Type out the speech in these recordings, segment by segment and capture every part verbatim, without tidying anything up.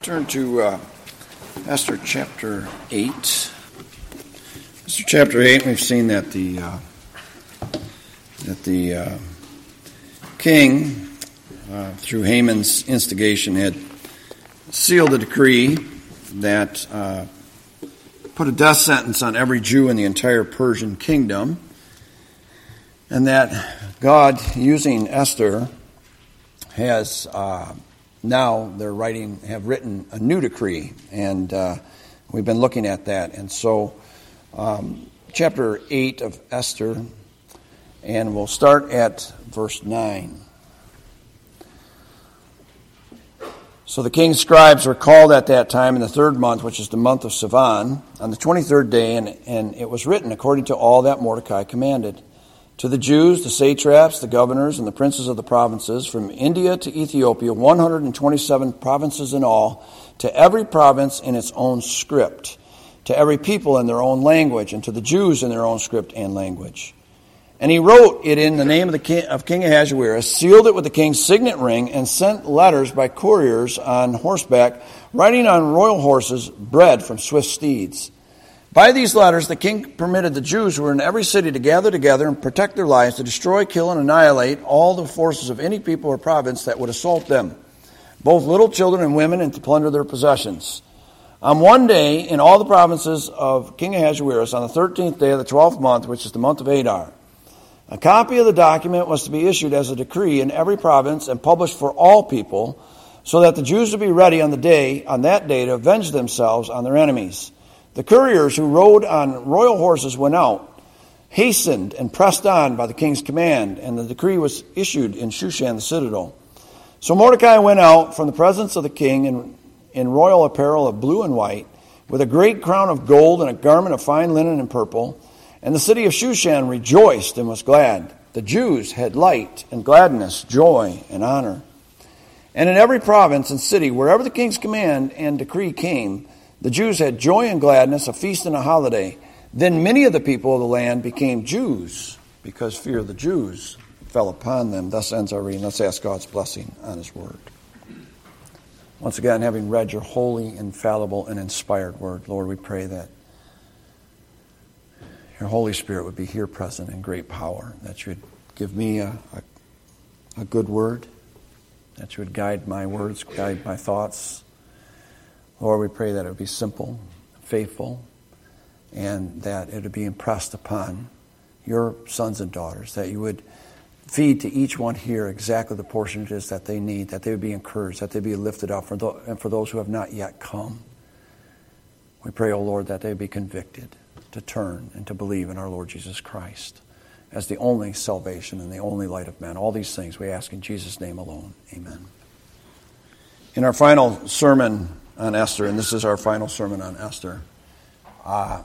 Turn to uh, Esther chapter eight. Esther chapter eight, we've seen that the uh, that the uh, king, uh, through Haman's instigation, had sealed a decree that uh, put a death sentence on every Jew in the entire Persian kingdom, and that God, using Esther, has uh, now they're writing have written a new decree, and uh, we've been looking at that. And so, um, chapter eight of Esther, and we'll start at verse nine. So the king's scribes were called at that time in the third month, which is the month of Sivan, on the twenty-third day, and, and it was written according to all that Mordecai commanded. To the Jews, the satraps, the governors, and the princes of the provinces, from India to Ethiopia, one hundred twenty-seven provinces in all, to every province in its own script, to every people in their own language, and to the Jews in their own script and language. And he wrote it in the name of the king, of King Ahasuerus, sealed it with the king's signet ring, and sent letters by couriers on horseback, riding on royal horses, bred from swift steeds. By these letters, the king permitted the Jews who were in every city to gather together and protect their lives, to destroy, kill, and annihilate all the forces of any people or province that would assault them, both little children and women, and to plunder their possessions. On one day, in all the provinces of King Ahasuerus, on the thirteenth day of the twelfth month, which is the month of Adar, a copy of the document was to be issued as a decree in every province and published for all people, so that the Jews would be ready on the day, on that day, to avenge themselves on their enemies. The couriers who rode on royal horses went out, hastened and pressed on by the king's command, and the decree was issued in Shushan the citadel. So Mordecai went out from the presence of the king in, in royal apparel of blue and white, with a great crown of gold and a garment of fine linen and purple. And the city of Shushan rejoiced and was glad. The Jews had light and gladness, joy and honor. And in every province and city, wherever the king's command and decree came, the Jews had joy and gladness, a feast and a holiday. Then many of the people of the land became Jews, because fear of the Jews fell upon them. Thus ends our reading. Let's ask God's blessing on his word. Once again, having read your holy, infallible, and inspired word, Lord, we pray that your Holy Spirit would be here present in great power, that you would give me a, a, a good word, that you would guide my words, guide my thoughts. Lord, we pray that it would be simple, faithful, and that it would be impressed upon your sons and daughters, that you would feed to each one here exactly the portion it is that they need, that they would be encouraged, that they would be lifted up, for those, and for those who have not yet come. We pray, O Lord, that they would be convicted to turn and to believe in our Lord Jesus Christ as the only salvation and the only light of men. All these things we ask in Jesus' name alone. Amen. In our final sermon on Esther, and this is our final sermon on Esther, uh,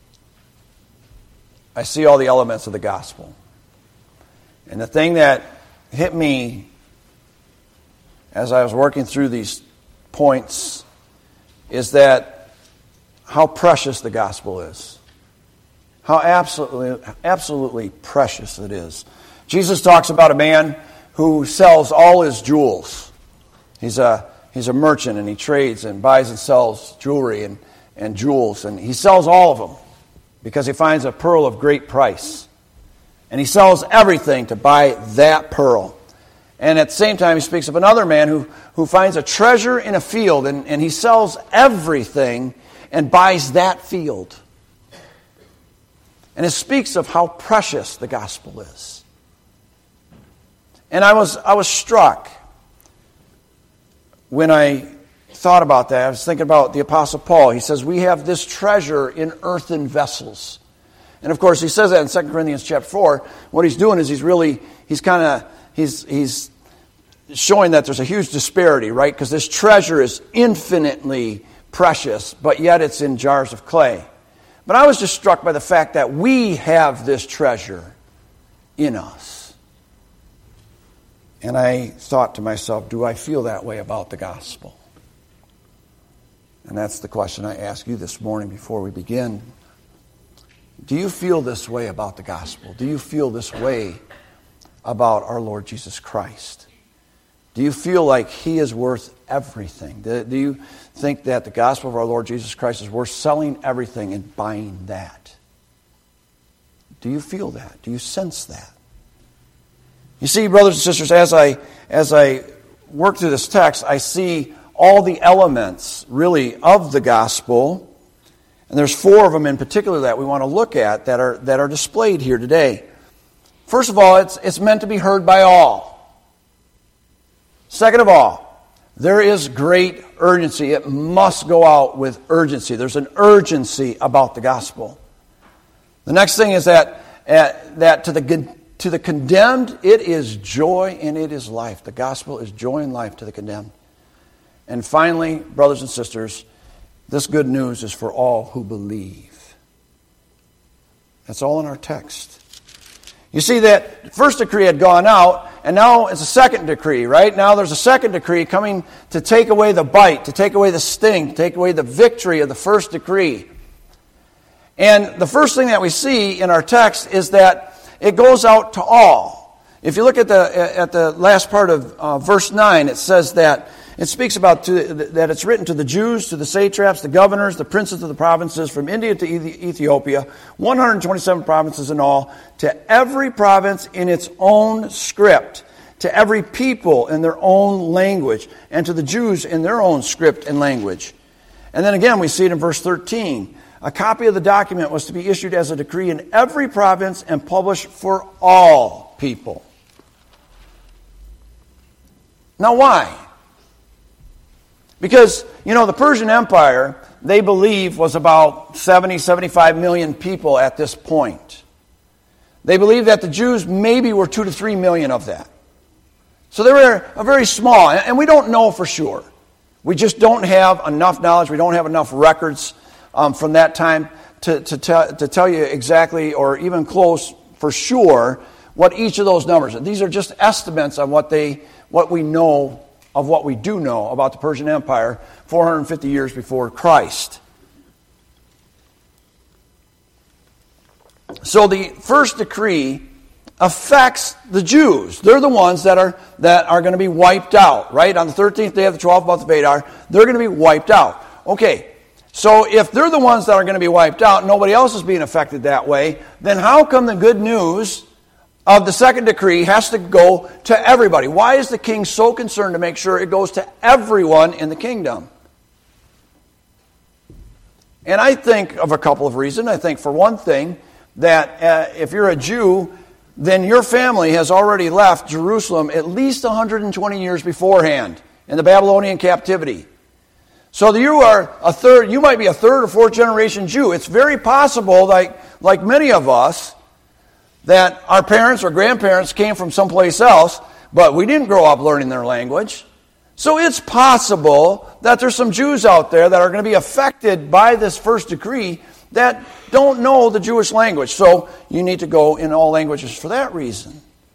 I see all the elements of the gospel. And the thing that hit me as I was working through these points is that how precious the gospel is. How absolutely, absolutely precious it is. Jesus talks about a man who sells all his jewels. He's a He's a merchant, and he trades and buys and sells jewelry and, and jewels. And he sells all of them because he finds a pearl of great price. And he sells everything to buy that pearl. And at the same time, he speaks of another man who, who finds a treasure in a field, and, and he sells everything and buys that field. And it speaks of how precious the gospel is. And I was I was struck when I thought about that. I was thinking about the Apostle Paul. He says, we have this treasure in earthen vessels. And of course, he says that in Second Corinthians chapter four. What he's doing is he's really, he's kind of, he's he's showing that there's a huge disparity, right? Because this treasure is infinitely precious, but yet it's in jars of clay. But I was just struck by the fact that we have this treasure in us. And I thought to myself, do I feel that way about the gospel? And that's the question I ask you this morning before we begin. Do you feel this way about the gospel? Do you feel this way about our Lord Jesus Christ? Do you feel like he is worth everything? Do, do you think that the gospel of our Lord Jesus Christ is worth selling everything and buying that? Do you feel that? Do you sense that? You see, brothers and sisters, as I as I work through this text, I see all the elements, really, of the gospel. And there's four of them in particular that we want to look at that are that are displayed here today. First of all, it's it's meant to be heard by all. Second of all, there is great urgency. It must go out with urgency. There's an urgency about the gospel. The next thing is that uh, that to the to the condemned, it is joy and it is life. The gospel is joy and life to the condemned. And finally, brothers and sisters, this good news is for all who believe. That's all in our text. You see that first decree had gone out, and now it's a second decree, right? Now there's a second decree coming to take away the bite, to take away the sting, to take away the victory of the first decree. And the first thing that we see in our text is that it goes out to all. If you look at the at the last part of uh, verse nine, it says that it speaks about to, that it's written to the Jews, to the satraps, the governors, the princes of the provinces, from India to Ethiopia, one hundred twenty-seven provinces in all, to every province in its own script, to every people in their own language, and to the Jews in their own script and language. And then again, we see it in verse thirteen. A copy of the document was to be issued as a decree in every province and published for all people. Now why? Because, you know, the Persian Empire, they believe, was about seventy, seventy-five million people at this point. They believe that the Jews maybe were two to three million of that. So they were a very small, and we don't know for sure. We just don't have enough knowledge. We don't have enough records um, from that time to, to, tell, to tell you exactly, or even close for sure, what each of those numbers are. These are just estimates of what they, what we know of what we do know about the Persian Empire four hundred fifty years before Christ. So the first decree affects the Jews. They're the ones that are that are going to be wiped out, right? On the thirteenth day of the twelfth month of Adar, they're going to be wiped out. Okay, so if they're the ones that are going to be wiped out, nobody else is being affected that way, then how come the good news of the second decree has to go to everybody? Why is the king so concerned to make sure it goes to everyone in the kingdom? And I think of a couple of reasons. I think, for one thing, that uh, if you're a Jew, then your family has already left Jerusalem at least one hundred twenty years beforehand in the Babylonian captivity. So you are a third, you might be a third or fourth generation Jew. It's very possible, like, like many of us, that our parents or grandparents came from someplace else, but we didn't grow up learning their language. So it's possible that there's some Jews out there that are going to be affected by this first decree that don't know the Jewish language. So you need to go in all languages for that reason.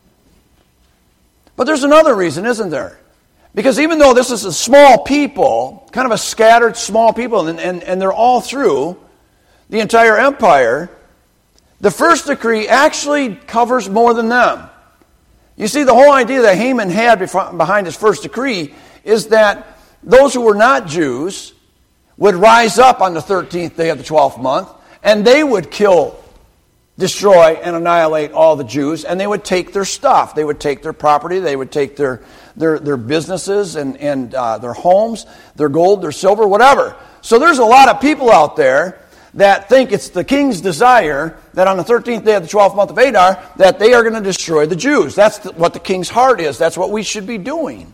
But there's another reason, isn't there? Because even though this is a small people, kind of a scattered small people, and, and, and they're all through the entire empire, the first decree actually covers more than them. You see, the whole idea that Haman had behind his first decree is that those who were not Jews would rise up on the thirteenth day of the twelfth month, and they would kill, destroy, and annihilate all the Jews, and they would take their stuff. They would take their property, they would take their their, their businesses and, and uh, their homes, their gold, their silver, whatever. So there's a lot of people out there that think it's the king's desire that on the thirteenth day of the twelfth month of Adar, that they are going to destroy the Jews. That's the, what the king's heart is. That's what we should be doing.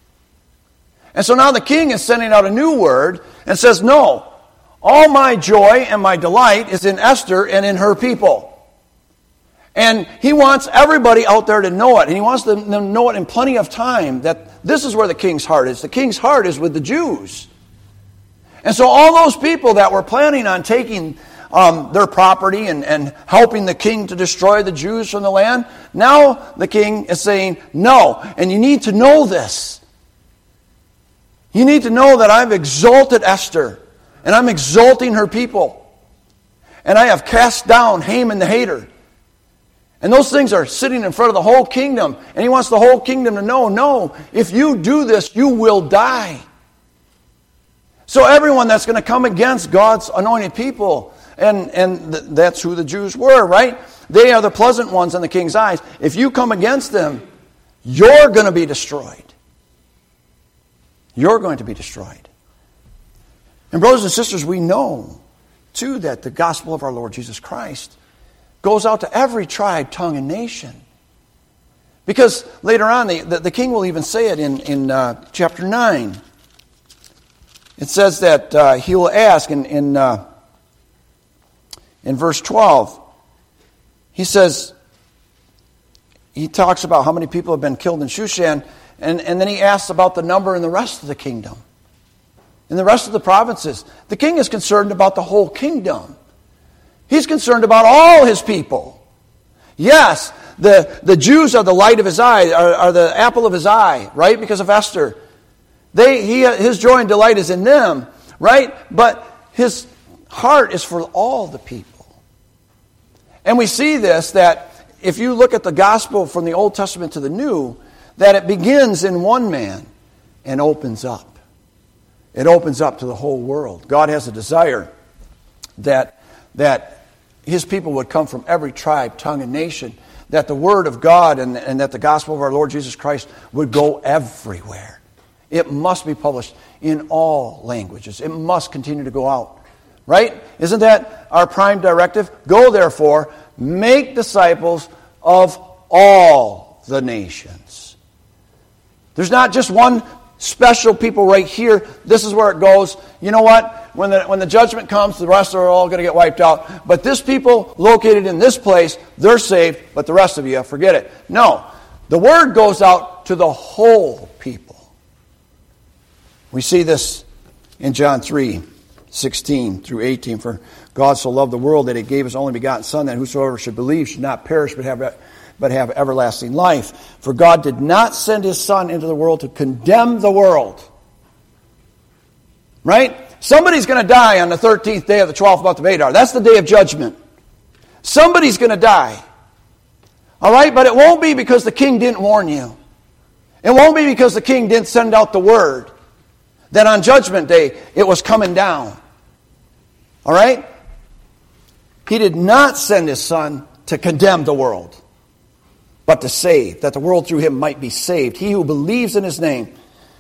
And so now the king is sending out a new word and says, no, all my joy and my delight is in Esther and in her people. And he wants everybody out there to know it. And he wants them to know it in plenty of time, that this is where the king's heart is. The king's heart is with the Jews. And so all those people that were planning on taking um, their property and, and helping the king to destroy the Jews from the land, now the king is saying, no. And you need to know this. You need to know that I've exalted Esther, and I'm exalting her people. And I have cast down Haman the hater. And those things are sitting in front of the whole kingdom. And he wants the whole kingdom to know, no, if you do this, you will die. So everyone that's going to come against God's anointed people, and, and th- that's who the Jews were, right? They are the pleasant ones in the king's eyes. If you come against them, you're going to be destroyed. You're going to be destroyed. And brothers and sisters, we know, too, that the gospel of our Lord Jesus Christ goes out to every tribe, tongue, and nation. Because later on, the, the, the king will even say it in, in uh, chapter nine. It says that uh, he will ask in, in, uh, in verse twelve, he says, he talks about how many people have been killed in Shushan, and, and then he asks about the number in the rest of the kingdom. In the rest of the provinces. The king is concerned about the whole kingdom. He's concerned about all his people. Yes, the, the Jews are the light of his eye, are, are the apple of his eye, right? Because of Esther. They, he, his joy and delight is in them, right? But his heart is for all the people. And we see this, that if you look at the gospel from the Old Testament to the New, that it begins in one man and opens up. It opens up to the whole world. God has a desire that, that his people would come from every tribe, tongue, and nation, that the word of God and, and that the gospel of our Lord Jesus Christ would go everywhere. It must be published in all languages. It must continue to go out. Right? Isn't that our prime directive? Go, therefore, make disciples of all the nations. There's not just one special people right here. This is where it goes. You know what? When the, when the judgment comes, the rest are all going to get wiped out. But this people located in this place, they're saved, but the rest of you, forget it. No. The word goes out to the whole people. We see this in John three, sixteen through eighteen. For God so loved the world that he gave his only begotten Son, that whosoever should believe should not perish but have, but have everlasting life. For God did not send his Son into the world to condemn the world. Right? Somebody's going to die on the thirteenth day of the twelfth month of Adar. That's the day of judgment. Somebody's going to die. All right? But it won't be because the king didn't warn you. It won't be because the king didn't send out the word. That on Judgment Day, it was coming down. All right? He did not send his Son to condemn the world, but to save, that the world through him might be saved. He who believes in his name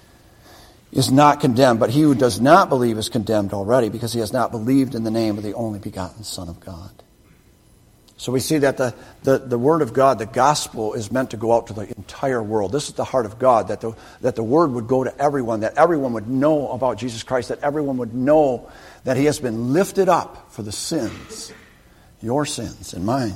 is not condemned, but he who does not believe is condemned already, because he has not believed in the name of the only begotten Son of God. So we see that the, the, the Word of God, the gospel, is meant to go out to the entire world. This is the heart of God, that the, that the Word would go to everyone, that everyone would know about Jesus Christ, that everyone would know that he has been lifted up for the sins, your sins and mine.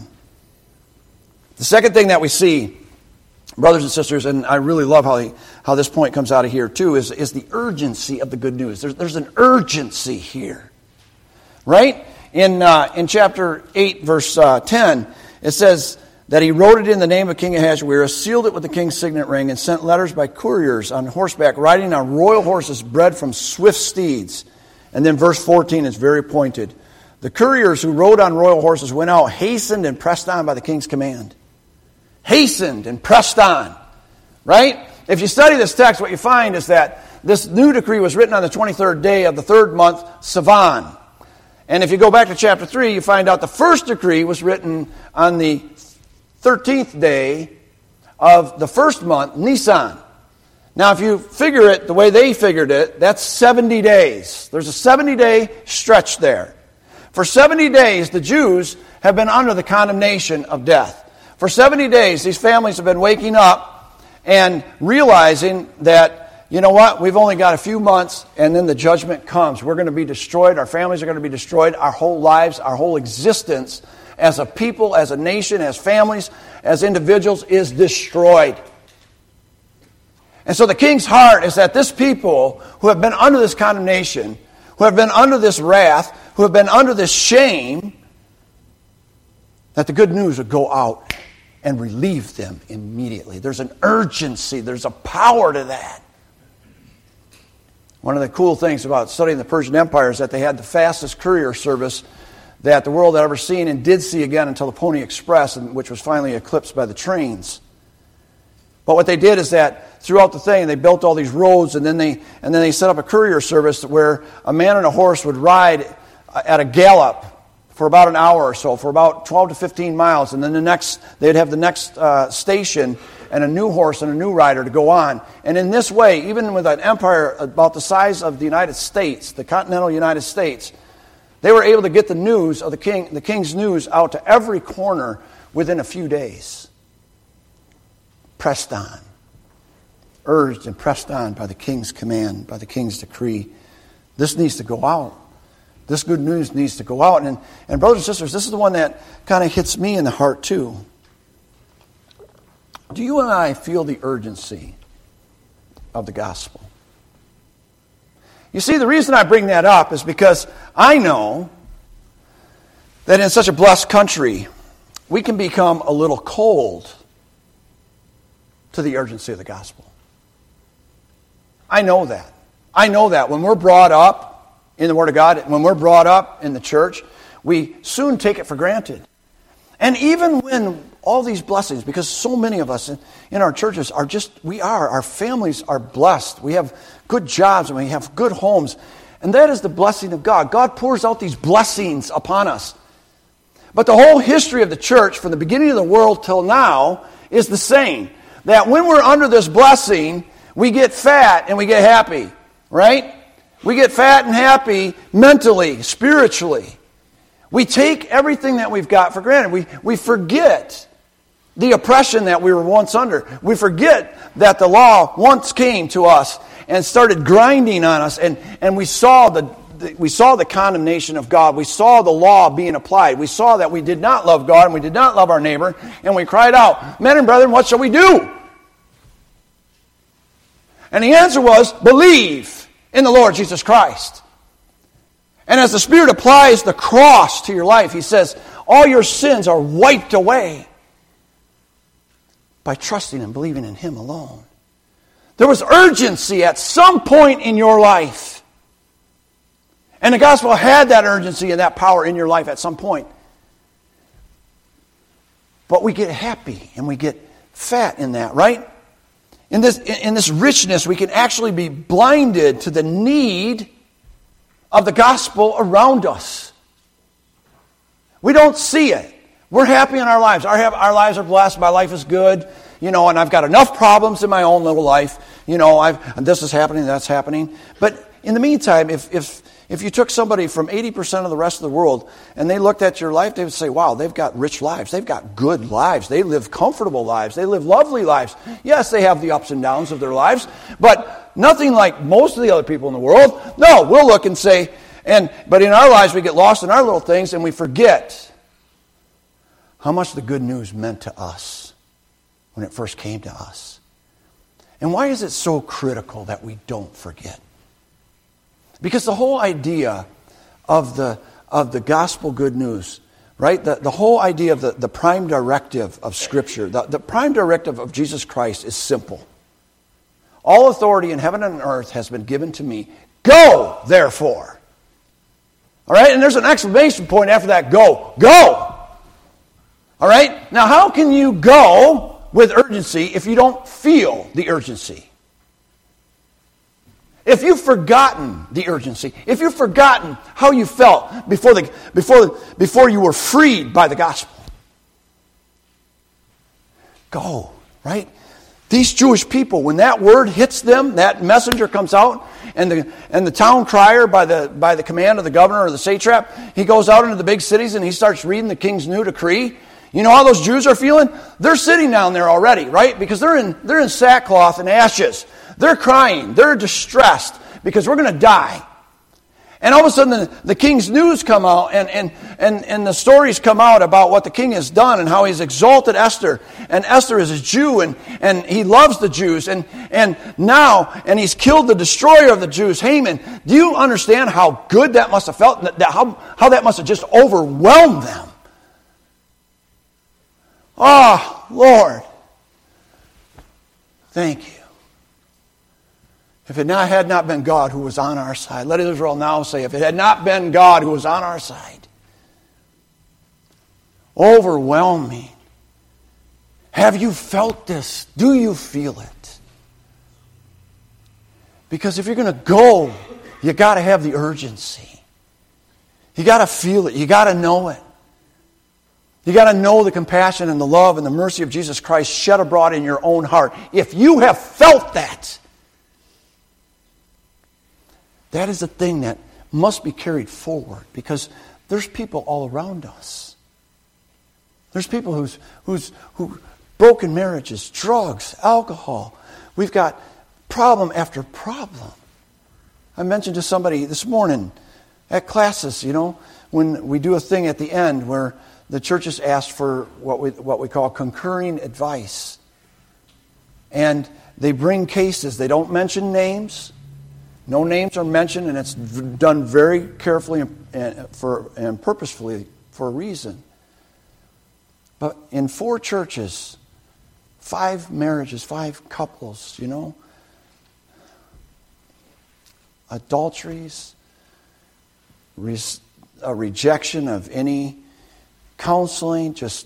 The second thing that we see, brothers and sisters, and I really love how he, how this point comes out of here too, is, is the urgency of the good news. There's, there's an urgency here, right? In uh, in chapter eight, verse uh, ten, it says that he wrote it in the name of King Ahasuerus, sealed it with the king's signet ring, and sent letters by couriers on horseback, riding on royal horses bred from swift steeds. And then verse fourteen is very pointed. The couriers who rode on royal horses went out, hastened and pressed on by the king's command. Hastened and pressed on. Right? If you study this text, what you find is that this new decree was written on the twenty-third day of the third month, Sivan. And if you go back to chapter three, you find out the first decree was written on the thirteenth day of the first month, Nisan. Now, if you figure it the way they figured it, that's seventy days. There's a seventy-day stretch there. For seventy days, the Jews have been under the condemnation of death. For seventy days, these families have been waking up and realizing that, you know what, we've only got a few months, and then the judgment comes. We're going to be destroyed. Our families are going to be destroyed. Our whole lives, our whole existence as a people, as a nation, as families, as individuals is destroyed. And so the king's heart is that this people who have been under this condemnation, who have been under this wrath, who have been under this shame, that the good news would go out and relieve them immediately. There's an urgency. There's a power to that. One of the cool things about studying the Persian Empire is that they had the fastest courier service that the world had ever seen and did see again until the Pony Express, which was finally eclipsed by the trains. But what they did is that throughout the thing, they built all these roads, and then they and then they set up a courier service where a man and a horse would ride at a gallop for about an hour or so, for about twelve to fifteen miles, and then the next they'd have the next uh, station and a new horse and a new rider to go on. And in this way, even with an empire about the size of the United States, the continental United States, they were able to get the news of the king, the king's news out to every corner within a few days. Pressed on, urged and pressed on by the king's command, by the king's decree. This needs to go out. This good news needs to go out. And, and brothers and sisters, this is the one that kind of hits me in the heart too. Do you and I feel the urgency of the gospel? You see, the reason I bring that up is because I know that in such a blessed country, we can become a little cold to the urgency of the gospel. I know that. I know that when we're brought up in the Word of God, when we're brought up in the church, we soon take it for granted. And even when all these blessings, because so many of us in, in our churches are just, we are, our families are blessed. We have good jobs and we have good homes. And that is the blessing of God. God pours out these blessings upon us. But the whole history of the church, from the beginning of the world till now, is the same. That when we're under this blessing, we get fat and we get happy, right? We get fat and happy mentally, spiritually. We take everything that we've got for granted. We, we forget the oppression that we were once under. We forget that the law once came to us and started grinding on us, and, and we saw the, the we saw the condemnation of God. We saw the law being applied. We saw that we did not love God and we did not love our neighbor, and we cried out, "Men and brethren, what shall we do?" And the answer was, believe in the Lord Jesus Christ. And as the Spirit applies the cross to your life, He says, all your sins are wiped away by trusting and believing in Him alone. There was urgency at some point in your life. And the gospel had that urgency and that power in your life at some point. But we get happy and we get fat in that, right? In this, in this richness, we can actually be blinded to the need of the gospel around us. We don't see it. We're happy in our lives. Our, our lives are blessed. My life is good. You know, and I've got enough problems in my own little life. You know, I've and this is happening, that's happening. But in the meantime, if if if you took somebody from eighty percent of the rest of the world and they looked at your life, they would say, wow, they've got rich lives. They've got good lives. They live comfortable lives. They live lovely lives. Yes, they have the ups and downs of their lives, but nothing like most of the other people in the world. No, we'll look and say, and but in our lives we get lost in our little things and we forget how much the good news meant to us when it first came to us. And why is it so critical that we don't forget? Because the whole idea of the of the gospel good news, right? The, the whole idea of the, the prime directive of Scripture, the, the prime directive of Jesus Christ is simple. All authority in heaven and earth has been given to me. Go, therefore. All right? And there's an exclamation point after that. Go. Go. All right? Now, how can you go with urgency if you don't feel the urgency? If you've forgotten the urgency, if you've forgotten how you felt before the before before you were freed by the gospel, go, right? These Jewish people, when that word hits them, that messenger comes out, and the and the town crier by the by the command of the governor or the satrap, he goes out into the big cities and he starts reading the king's new decree. You know how those Jews are feeling? They're sitting down there already, right? Because they're in they're in sackcloth and ashes. They're crying. They're distressed because we're going to die. And all of a sudden the, the king's news come out and, and, and, and the stories come out about what the king has done and how he's exalted Esther. And Esther is a Jew and, and he loves the Jews. And, and now, and he's killed the destroyer of the Jews, Haman. Do you understand how good that must have felt? That, how, how that must have just overwhelmed them? Oh, Lord, thank you. If it not, had not been God who was on our side, let Israel now say, if it had not been God who was on our side, overwhelming. Have you felt this? Do you feel it? Because if you're going to go, you got to have the urgency. You got to feel it. You got to know it. You got to know the compassion and the love and the mercy of Jesus Christ shed abroad in your own heart. If you have felt that, that is the thing that must be carried forward, because there's people all around us. There's people who's who's who broken marriages, drugs, alcohol. We've got problem after problem. I mentioned to somebody this morning at classes, you know, when we do a thing at the end where the churches asked for what we what we call concurring advice. And they bring cases. They don't mention names. No names are mentioned, and it's done very carefully and, for, and purposefully for a reason. But in four churches, five marriages, five couples, you know, adulteries, res, a rejection of any counseling, just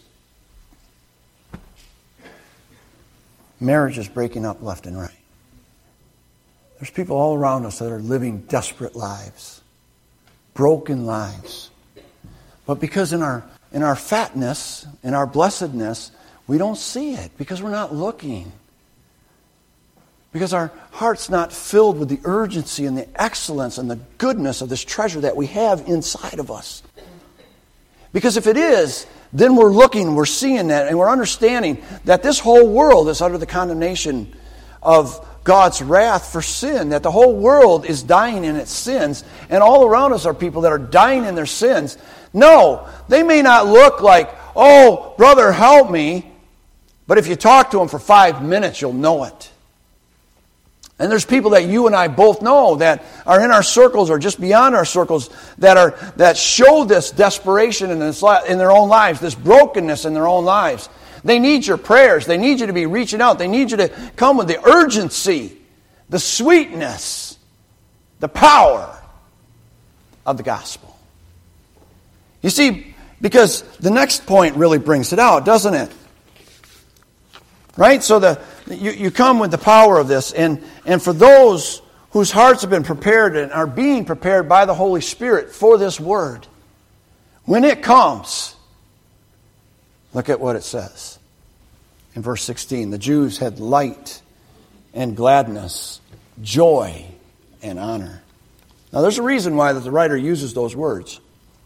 marriages breaking up left and right. There's people all around us that are living desperate lives, broken lives. But because in our in our fatness, in our blessedness, we don't see it because we're not looking. Because our heart's not filled with the urgency and the excellence and the goodness of this treasure that we have inside of us. Because if it is, then we're looking, we're seeing that, and we're understanding that this whole world is under the condemnation of God's wrath for sin, that the whole world is dying in its sins, and all around us are people that are dying in their sins. No, they may not look like, oh, brother, help me, but if you talk to them for five minutes, you'll know it. And there's people that you and I both know that are in our circles or just beyond our circles that are that show this desperation in, this, in their own lives, this brokenness in their own lives. They need your prayers. They need you to be reaching out. They need you to come with the urgency, the sweetness, the power of the gospel. You see, because the next point really brings it out, doesn't it? Right? So the you, you come with the power of this, and, and for those whose hearts have been prepared and are being prepared by the Holy Spirit for this word, when it comes, look at what it says. In verse sixteen, the Jews had light and gladness, joy and honor. Now there's a reason why that the writer uses those words.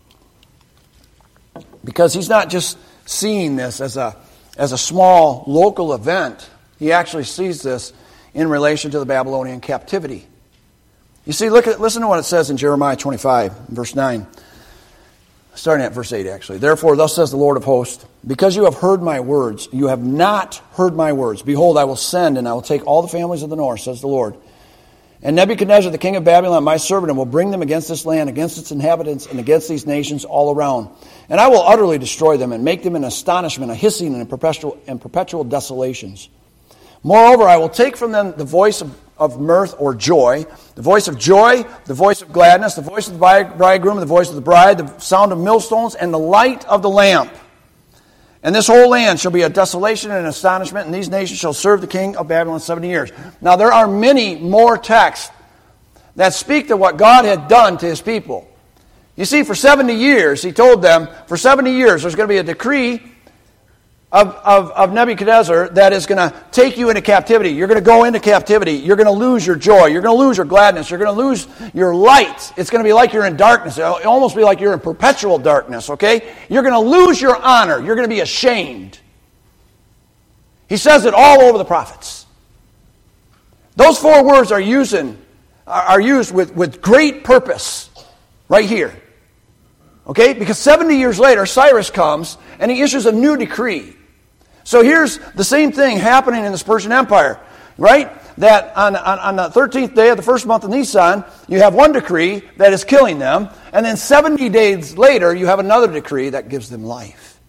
Because he's not just seeing this as a as a small local event. He actually sees this in relation to the Babylonian captivity. You see, look at listen to what it says in Jeremiah twenty-five, verse nine. Starting at verse eight, actually. Therefore, thus says the Lord of hosts, because you have heard my words, you have not heard my words. Behold, I will send, and I will take all the families of the north, says the Lord. And Nebuchadnezzar, the king of Babylon, my servant, and will bring them against this land, against its inhabitants, and against these nations all around. And I will utterly destroy them, and make them an astonishment, a hissing, and perpetual, and perpetual desolations. Moreover, I will take from them the voice of, of mirth or joy, the voice of joy, the voice of gladness, the voice of the bridegroom, the voice of the bride, the sound of millstones, and the light of the lamp. And this whole land shall be a desolation and an astonishment, and these nations shall serve the king of Babylon seventy years. Now there are many more texts that speak to what God had done to his people. You see, for seventy years, he told them, for seventy years, there's going to be a decree Of, of, of Nebuchadnezzar that is going to take you into captivity. You're going to go into captivity. You're going to lose your joy. You're going to lose your gladness. You're going to lose your light. It's going to be like you're in darkness. It'll almost be like you're in perpetual darkness, okay? You're going to lose your honor. You're going to be ashamed. He says it all over the prophets. Those four words are using, are used with, with great purpose right here. Okay? Because seventy years later, Cyrus comes and he issues a new decree. So here's the same thing happening in the Persian Empire, right? That on, on, on the thirteenth day of the first month of Nisan, you have one decree that is killing them, and then seventy days later, you have another decree that gives them life.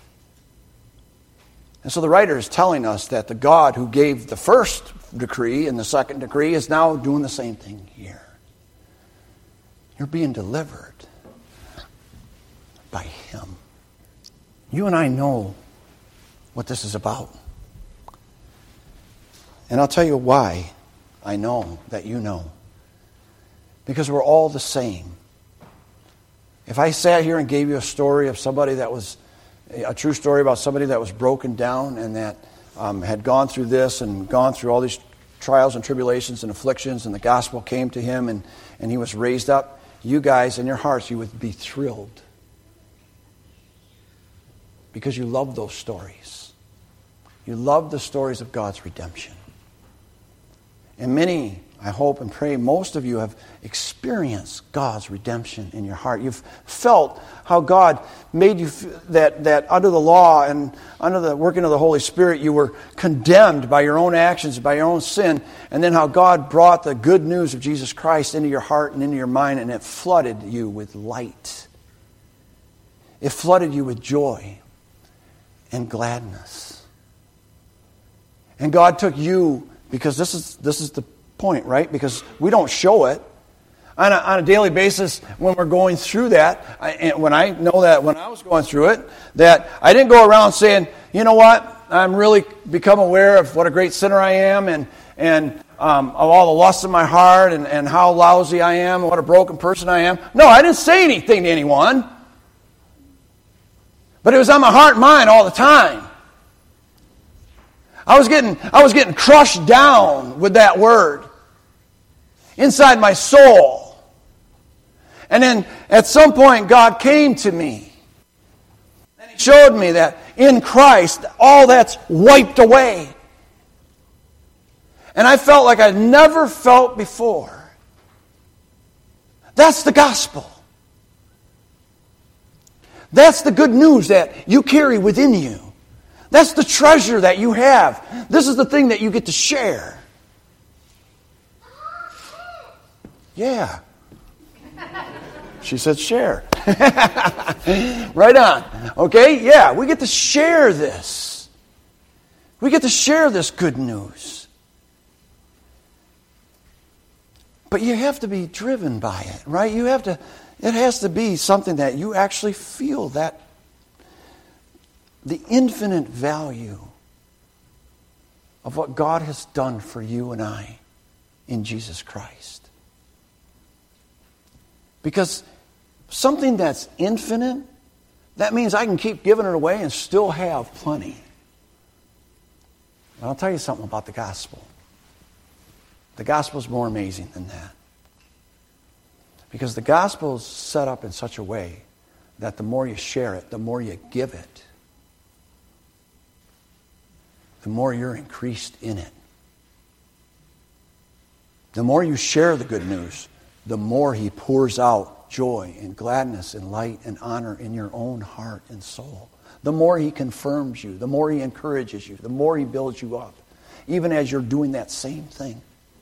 And so the writer is telling us that the God who gave the first decree and the second decree is now doing the same thing here. You're being delivered by Him. You and I know what this is about. And I'll tell you why I know that you know. Because we're all the same. If I sat here and gave you a story of somebody that was, a true story about somebody that was broken down and that um, had gone through this and gone through all these trials and tribulations and afflictions, and the gospel came to him and, and he was raised up, you guys in your hearts, you would be thrilled. Because you love those stories. You love the stories of God's redemption. And many, I hope and pray, most of you have experienced God's redemption in your heart. You've felt how God made you, f- that, that under the law and under the working of the Holy Spirit, you were condemned by your own actions, by your own sin, and then how God brought the good news of Jesus Christ into your heart and into your mind, and it flooded you with light. It flooded you with joy and gladness. And God took you, because this is this is the point, right? Because we don't show it. On a, on a daily basis, when we're going through that, I, and when I know that when I was going through it, that I didn't go around saying, you know what, I'm really become aware of what a great sinner I am, and and um, of all the lusts in my heart, and, and how lousy I am, and what a broken person I am. No, I didn't say anything to anyone. But it was on my heart and mind all the time. I was getting, I was getting crushed down with that word inside my soul. And then at some point God came to me and He showed me that in Christ all that's wiped away. And I felt like I'd never felt before. That's the gospel. That's the good news that you carry within you. That's the treasure that you have. This is the thing that you get to share. Yeah. She said share. Right on. Okay? Yeah, we get to share this. We get to share this good news. But you have to be driven by it, right? You have to, it has to be something that you actually feel that the infinite value of what God has done for you and I in Jesus Christ. Because something that's infinite, that means I can keep giving it away and still have plenty. And I'll tell you something about the gospel. The gospel is more amazing than that. Because the gospel is set up in such a way that the more you share it, the more you give it, the more you're increased in it. The more you share the good news, the more He pours out joy and gladness and light and honor in your own heart and soul. The more He confirms you, the more He encourages you, the more He builds you up, even as you're doing that same thing.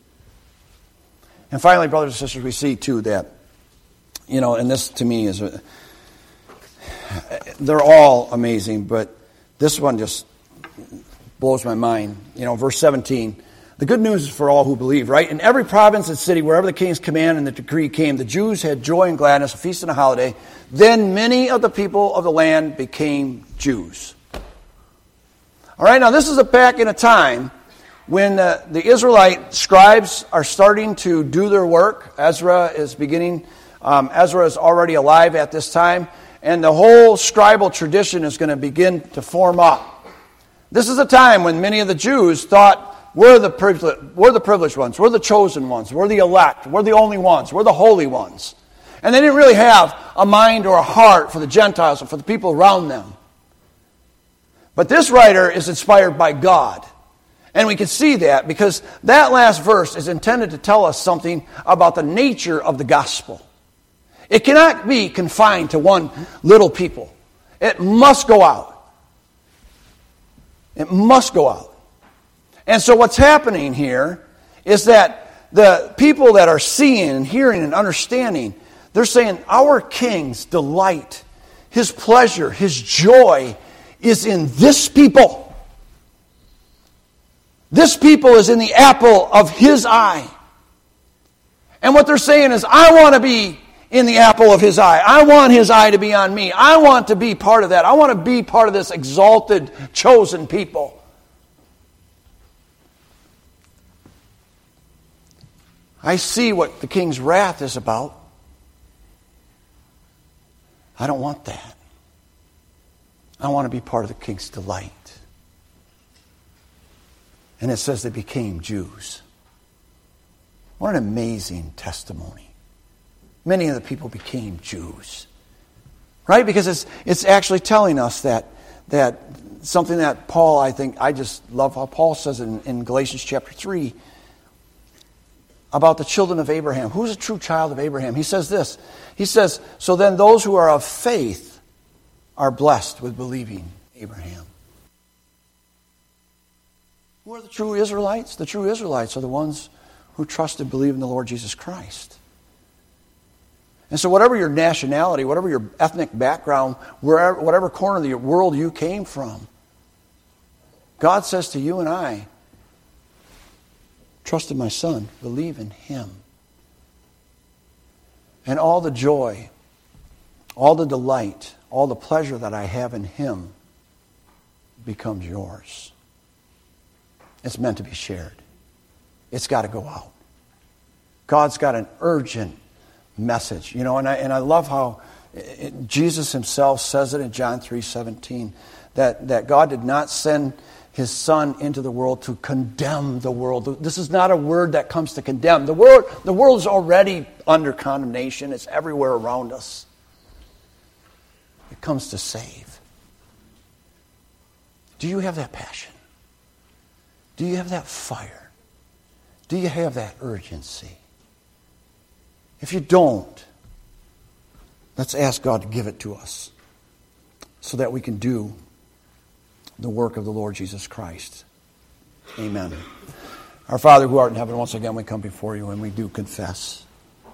And finally, brothers and sisters, we see too that, you know, and this to me is, a, they're all amazing, but this one just blows my mind. You know, verse seventeen, the good news is for all who believe, right? In every province and city, wherever the king's command and the decree came, the Jews had joy and gladness, a feast and a holiday. Then many of the people of the land became Jews. All right, now this is a back in a time when uh, the Israelite scribes are starting to do their work. Ezra is beginning, um, Ezra is already alive at this time, and the whole scribal tradition is going to begin to form up. This is a time when many of the Jews thought, we're the, privileged, we're the privileged ones, we're the chosen ones, we're the elect, we're the only ones, we're the holy ones. And they didn't really have a mind or a heart for the Gentiles or for the people around them. But this writer is inspired by God. And we can see that because that last verse is intended to tell us something about the nature of the gospel. It cannot be confined to one little people. It must go out. It must go out. And so what's happening here is that the people that are seeing and hearing and understanding, they're saying, our King's delight, His pleasure, His joy is in this people. This people is in the apple of His eye. And what they're saying is, I want to be in the apple of his eye. I want his eye to be on me. I want to be part of that. I want to be part of this exalted, chosen people. I see what the king's wrath is about. I don't want that. I want to be part of the king's delight. And it says they became Jews. What an amazing testimony. Many of the people became Jews. Right? Because it's it's actually telling us that that something that Paul, I think, I just love how Paul says it in, in Galatians chapter three about the children of Abraham. Who's a true child of Abraham? He says this. He says, so then those who are of faith are blessed with believing Abraham. Who are the true Israelites? The true Israelites are the ones who trust and believe in the Lord Jesus Christ. And so whatever your nationality, whatever your ethnic background, wherever, whatever corner of the world you came from, God says to you and I, trust in my Son, believe in Him. And all the joy, all the delight, all the pleasure that I have in Him becomes yours. It's meant to be shared. It's got to go out. God's got an urgent message. You know, and I and I love how it, Jesus Himself says it in John three seventeen, that, that God did not send His Son into the world to condemn the world. This is not a word that comes to condemn. The world, the world is already under condemnation. It's everywhere around us. It comes to save. Do you have that passion? Do you have that fire? Do you have that urgency? If you don't, let's ask God to give it to us so that we can do the work of the Lord Jesus Christ. Amen. Our Father who art in heaven, once again we come before you and we do confess.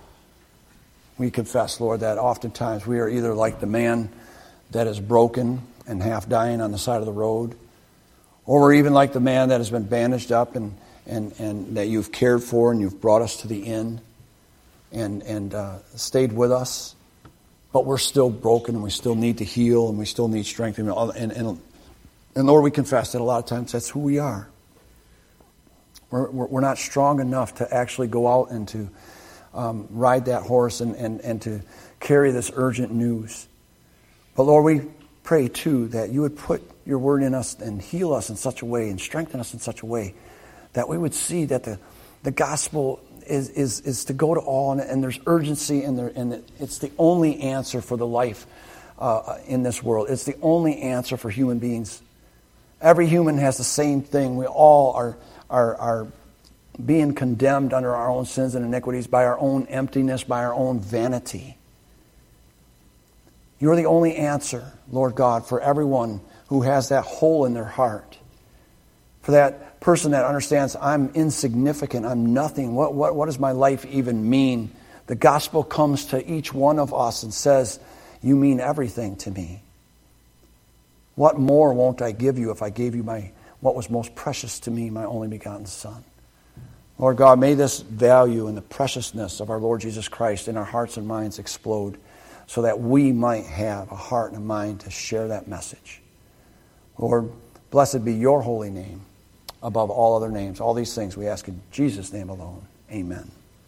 We confess, Lord, that oftentimes we are either like the man that is broken and half dying on the side of the road, or we're even like the man that has been bandaged up and, and, and that you've cared for and you've brought us to the end and, and uh, stayed with us, but we're still broken and we still need to heal and we still need strength. And, and, and And Lord, we confess that a lot of times that's who we are. We're, we're, we're not strong enough to actually go out and to um, ride that horse and, and, and to carry this urgent news. But Lord, we pray too that you would put your word in us and heal us in such a way and strengthen us in such a way that we would see that the, the gospel is, is, is to go to all, and, and there's urgency and, there, and it's the only answer for the life uh, in this world. It's the only answer for human beings. Every human has the same thing. We all are, are, are being condemned under our own sins and iniquities by our own emptiness, by our own vanity. You're the only answer, Lord God, for everyone who has that hole in their heart. For that person that understands, I'm insignificant, I'm nothing. What, what, what does my life even mean? The gospel comes to each one of us and says, you mean everything to me. What more won't I give you if I gave you my what was most precious to me, my only begotten Son? Lord God, may this value and the preciousness of our Lord Jesus Christ in our hearts and minds explode so that we might have a heart and a mind to share that message. Lord, blessed be your holy name above all other names. All these things we ask in Jesus' name alone. Amen.